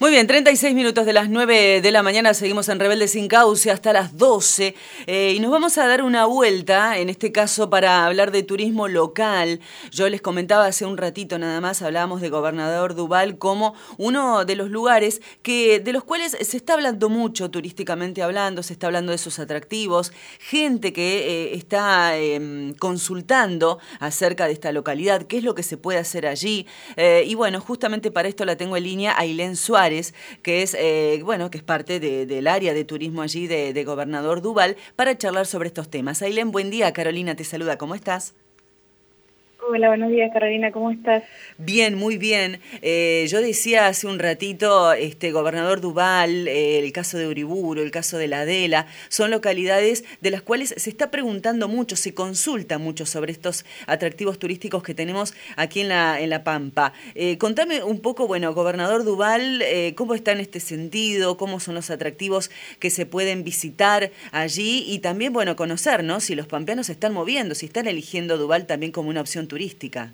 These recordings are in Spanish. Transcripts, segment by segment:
Muy bien, 36 minutos de las 9 de la mañana, seguimos en Rebelde Sin Cauce hasta las 12 y nos vamos a dar una vuelta, en este caso para hablar de turismo local. Yo les comentaba hace un ratito nada más, hablábamos de Gobernador Duval como uno de los lugares de los cuales se está hablando mucho turísticamente hablando, se está hablando de sus atractivos, gente que está consultando acerca de esta localidad, qué es lo que se puede hacer allí. Y bueno, justamente para esto la tengo en línea Ailén Suárez, que es que es parte del área de turismo allí de Gobernador Duval, para charlar sobre estos temas. Ailén, buen día. Carolina te saluda. ¿Cómo estás? Hola, buenos días Carolina, ¿cómo estás? Bien, muy bien. Yo decía hace un ratito, Gobernador Duval, el caso de Uriburu, el caso de La Adela, son localidades de las cuales se está preguntando mucho, se consulta mucho sobre estos atractivos turísticos que tenemos aquí en la Pampa. Contame un poco, bueno, Gobernador Duval, ¿cómo está en este sentido? ¿Cómo son los atractivos que se pueden visitar allí? Y también, bueno, conocer, ¿no? Si los pampeanos se están moviendo, si están eligiendo Duval también como una opción turística.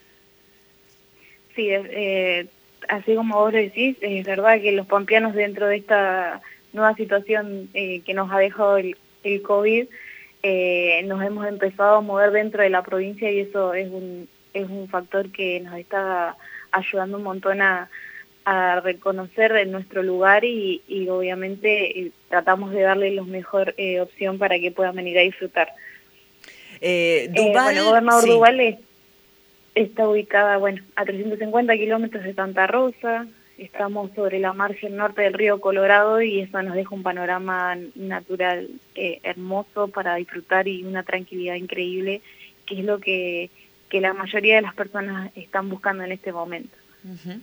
Sí, así como vos lo decís, es verdad que los pampeanos dentro de esta nueva situación que nos ha dejado el COVID, nos hemos empezado a mover dentro de la provincia y eso es un factor que nos está ayudando un montón a reconocer nuestro lugar y obviamente tratamos de darle la mejor opción para que puedan venir a disfrutar. Bueno, Duval, Gobernador sí. Duval está ubicada, bueno, a 350 kilómetros de Santa Rosa. Estamos sobre la margen norte del río Colorado y eso nos deja un panorama natural hermoso para disfrutar y una tranquilidad increíble, que es lo que la mayoría de las personas están buscando en este momento. Uh-huh.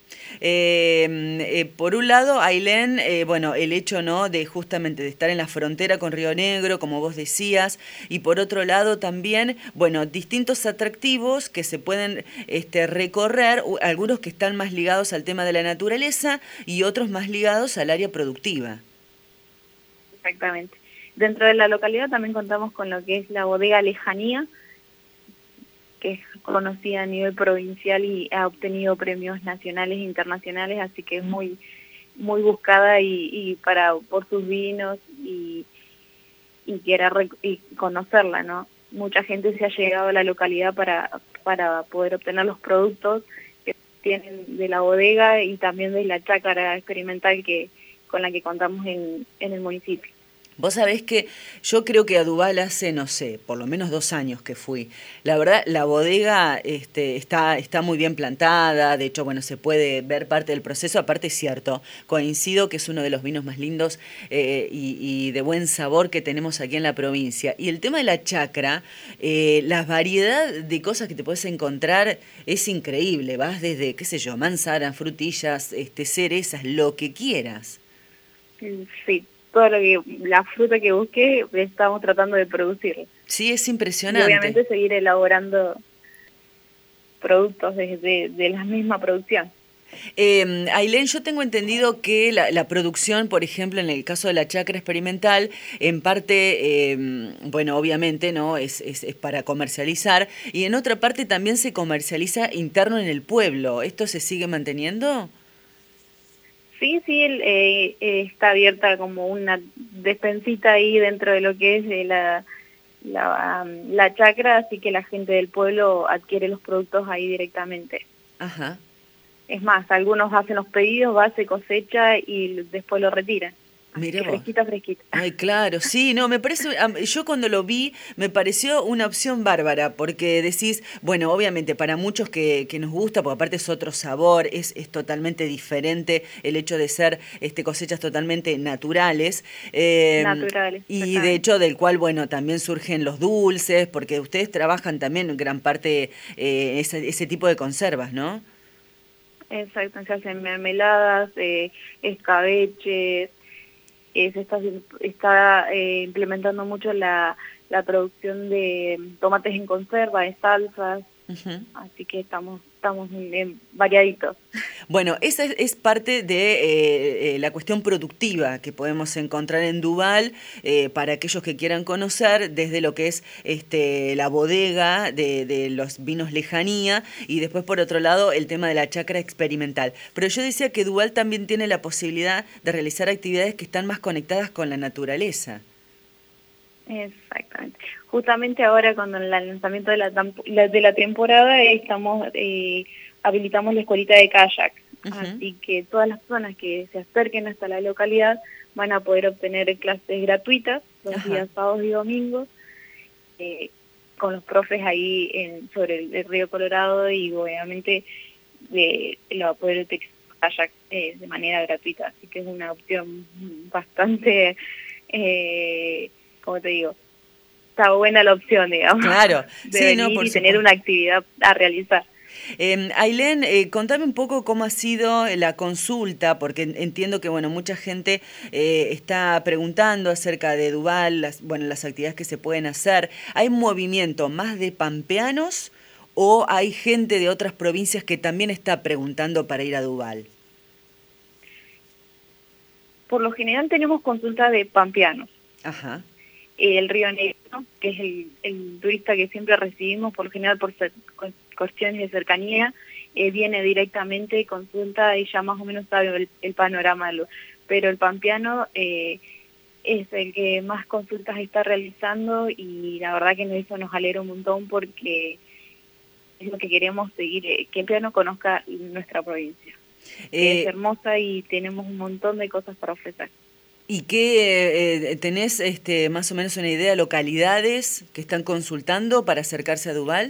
Por un lado, Ailén, bueno, el hecho, ¿no?, de justamente de estar en la frontera con Río Negro, como vos decías, y por otro lado también, bueno, distintos atractivos que se pueden recorrer, algunos que están más ligados al tema de la naturaleza y otros más ligados al área productiva. Exactamente. Dentro de la localidad también contamos con lo que es la bodega Lejanía, que es conocida a nivel provincial y ha obtenido premios nacionales e internacionales, así que es muy buscada y por sus vinos y y conocerla, ¿no? Mucha gente se ha llegado a la localidad para poder obtener los productos que tienen de la bodega y también de la chácara experimental con la que contamos en el municipio. Vos sabés que yo creo que a Duval hace, no sé, por lo menos 2 años que fui. La verdad, la bodega está muy bien plantada, de hecho, bueno, se puede ver parte del proceso, aparte es cierto, coincido que es uno de los vinos más lindos y de buen sabor que tenemos aquí en la provincia. Y el tema de la chacra, la variedad de cosas que te puedes encontrar es increíble, vas desde, qué sé yo, manzanas, frutillas, cerezas, lo que quieras. Sí, todo la fruta que busque, estamos tratando de producirla. Sí, es Y impresionante. obviamente seguir elaborando productos de la misma producción. Ailén, yo tengo entendido que la producción, por ejemplo, en el caso de la chacra experimental, en parte, bueno, obviamente, ¿no? Es para comercializar, y en otra parte también se comercializa interno en el pueblo. ¿Esto se sigue manteniendo? Sí, sí, está abierta como una despensita ahí dentro de lo que es la chacra, así que la gente del pueblo adquiere los productos ahí directamente. Ajá. Es más, algunos hacen los pedidos, va, se cosecha y después lo retiran. Así Mira que vos. fresquita, fresquita. Ay, claro, sí, no, me parece, yo cuando lo vi me pareció una opción bárbara, porque decís, bueno, obviamente para muchos que nos gusta, porque aparte es otro sabor, es totalmente diferente el hecho de ser cosechas totalmente naturales, Naturales, y de exactamente. hecho del cual, bueno, también surgen los dulces, porque ustedes trabajan también en gran parte ese tipo de conservas, ¿no? Exacto, se hacen mermeladas, escabeches, implementando mucho la producción de tomates en conserva, de salsas, Así que estamos variaditos. Bueno, esa es parte de la cuestión productiva que podemos encontrar en Duval para aquellos que quieran conocer desde lo que es la bodega de los vinos Lejanía y después por otro lado el tema de la chacra experimental. Pero yo decía que Duval también tiene la posibilidad de realizar actividades que están más conectadas con la naturaleza. Exactamente. Justamente ahora con el lanzamiento de la temporada habilitamos la escuelita de kayak. Así que todas las personas que se acerquen hasta la localidad van a poder obtener clases gratuitas los días sábados y domingos con los profes ahí sobre el río Colorado y obviamente lo va a poder utilizar kayak de manera gratuita. Así que es una opción bastante... como te digo, está buena la opción, digamos, claro, de sí, venir no, por y tener una actividad a realizar. Ailén, contame un poco cómo ha sido la consulta, porque entiendo que bueno mucha gente está preguntando acerca de Duval, las actividades que se pueden hacer. ¿Hay movimiento más de pampeanos o hay gente de otras provincias que también está preguntando para ir a Duval? Por lo general tenemos consultas de pampeanos. Ajá. El Río Negro, que es el turista que siempre recibimos, por lo general por cuestiones de cercanía, viene directamente, consulta y ya más o menos sabe el panorama. Pero el pampeano es el que más consultas está realizando y la verdad que eso nos alegra un montón porque es lo que queremos seguir, que el pampeano conozca nuestra provincia, que es hermosa y tenemos un montón de cosas para ofrecer. ¿Y qué tenés más o menos una idea de localidades que están consultando para acercarse a Duval?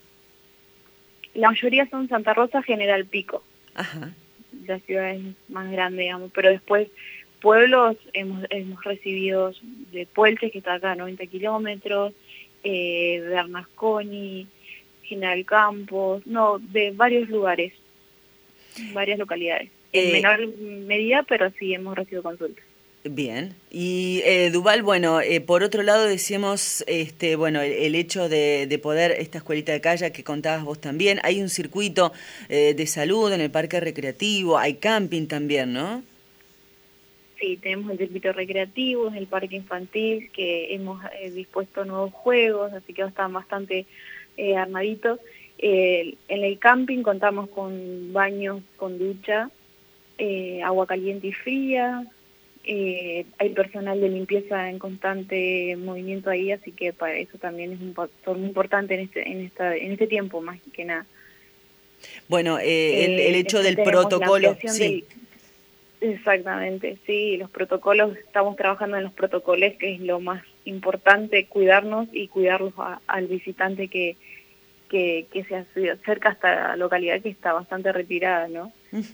La mayoría son Santa Rosa, General Pico. Ajá. La ciudad es más grande, digamos, pero después pueblos hemos recibido de Puelches, que está acá a 90 kilómetros, Bernasconi, General Campos, de varios lugares, varias localidades. En menor medida, pero sí hemos recibido consultas. Bien, y Duval, bueno, por otro lado decíamos, bueno, el hecho de poder, esta escuelita de kayak que contabas vos también, hay un circuito de salud en el parque recreativo, hay camping también, ¿no? Sí, tenemos el circuito recreativo, el parque infantil, que hemos dispuesto nuevos juegos, así que están bastante armaditos. En el camping contamos con baños con ducha, agua caliente y fría. Hay personal de limpieza en constante movimiento ahí, así que para eso también es un factor muy importante en este tiempo, más que nada. Bueno, el hecho del protocolo, sí. Exactamente, sí, los protocolos, estamos trabajando en los protocolos, que es lo más importante, cuidarnos y cuidarlos al visitante que se acerca hasta la localidad que está bastante retirada, ¿no?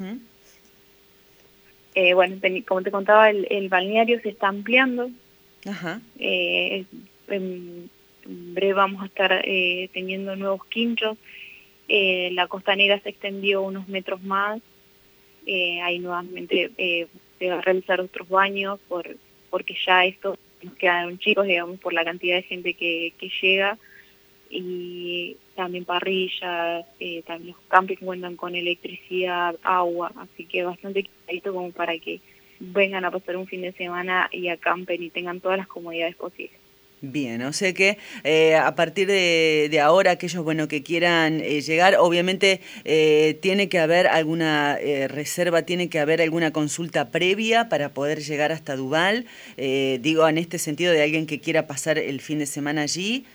Bueno, como te contaba, el balneario se está ampliando. Ajá. En breve vamos a estar teniendo nuevos quinchos. La costanera se extendió unos metros más. Ahí nuevamente se va a realizar otros baños porque ya esto nos quedaron chicos, digamos, por la cantidad de gente que llega. Y también parrillas, también los campings cuentan con electricidad, agua, así que bastante clarito como para que vengan a pasar un fin de semana y acampen y tengan todas las comodidades posibles. Bien, o sea que a partir de ahora, aquellos bueno que quieran llegar, obviamente tiene que haber alguna reserva, tiene que haber alguna consulta previa para poder llegar hasta Duval, digo en este sentido de alguien que quiera pasar el fin de semana allí.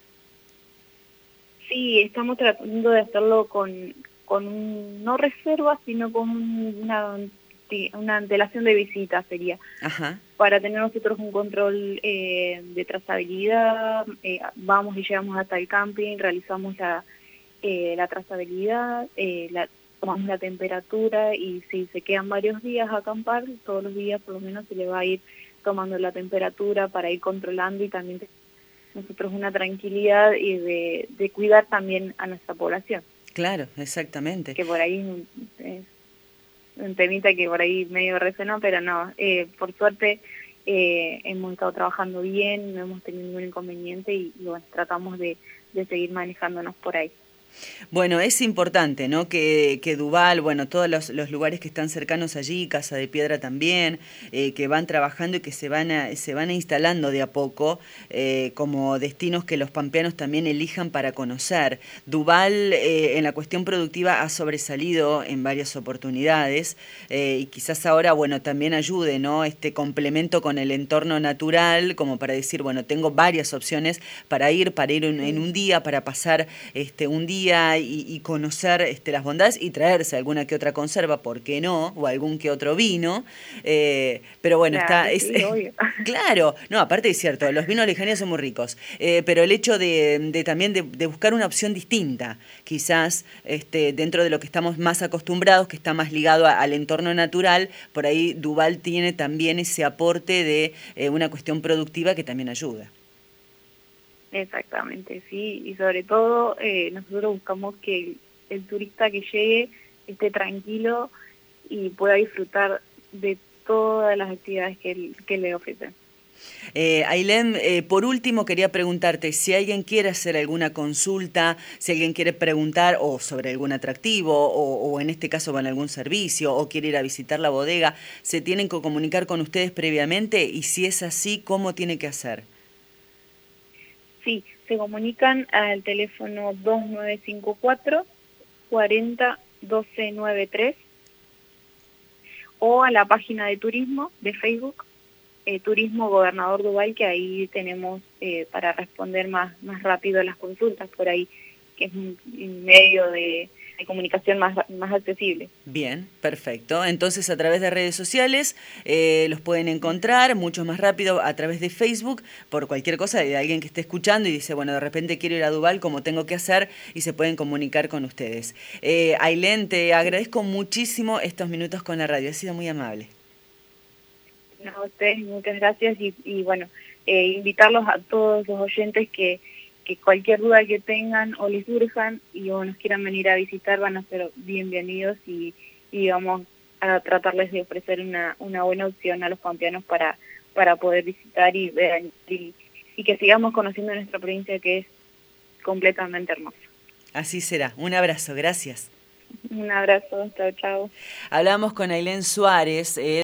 Sí, estamos tratando de hacerlo no reserva, sino con una antelación de visita sería. Ajá. Para tener nosotros un control de trazabilidad, vamos y llegamos hasta el camping, realizamos la trazabilidad, tomamos la temperatura y si se quedan varios días a acampar, todos los días por lo menos se le va a ir tomando la temperatura para ir controlando y también nosotros una tranquilidad y de cuidar también a nuestra población. Claro, exactamente. Que por ahí es un temita que por ahí medio resonó, pero no, por suerte hemos estado trabajando bien, no hemos tenido ningún inconveniente y bueno, tratamos de seguir manejándonos por ahí. Bueno, es importante, ¿no? Que Duval, bueno, todos los lugares que están cercanos allí, Casa de Piedra también, que van trabajando y que se van instalando de a poco como destinos que los pampeanos también elijan para conocer. Duval en la cuestión productiva ha sobresalido en varias oportunidades y quizás ahora, bueno, también ayude, ¿no? Este complemento con el entorno natural, como para decir, bueno, tengo varias opciones para ir en un día, para pasar un día y conocer las bondades y traerse alguna que otra conserva, ¿por qué no? O algún que otro vino. Pero bueno, Claro, sí, obvio. Claro, no, aparte es cierto, los vinos lejanías son muy ricos, pero el hecho de también de buscar una opción distinta, quizás dentro de lo que estamos más acostumbrados, que está más ligado al entorno natural, por ahí Duval tiene también ese aporte de una cuestión productiva que también ayuda. Exactamente, sí, y sobre todo nosotros buscamos que el turista que llegue esté tranquilo y pueda disfrutar de todas las actividades que le ofrecen. Ailén, por último quería preguntarte si alguien quiere hacer alguna consulta, si alguien quiere preguntar o sobre algún atractivo o en este caso con algún servicio o quiere ir a visitar la bodega, ¿se tienen que comunicar con ustedes previamente? Y si es así, ¿cómo tiene que hacer? Sí, se comunican al teléfono 2954 40 12 93 o a la página de turismo de Facebook, Turismo Gobernador Duval, que ahí tenemos para responder más rápido a las consultas por ahí, que es un medio de comunicación más accesible. Bien, perfecto. Entonces a través de redes sociales los pueden encontrar mucho más rápido a través de Facebook por cualquier cosa de alguien que esté escuchando y dice, bueno, de repente quiero ir a Duval, ¿cómo tengo que hacer? Y se pueden comunicar con ustedes. Ailén, te agradezco muchísimo estos minutos con la radio, ha sido muy amable. No, a ustedes muchas gracias y bueno, invitarlos a todos los oyentes que cualquier duda que tengan o les surjan y o nos quieran venir a visitar van a ser bienvenidos y vamos a tratarles de ofrecer una buena opción a los pampeanos para poder visitar y ver y que sigamos conociendo nuestra provincia, que es completamente hermosa. Así será. Un abrazo, gracias. Un abrazo, chao, chao. Hablamos con Ailén Suárez.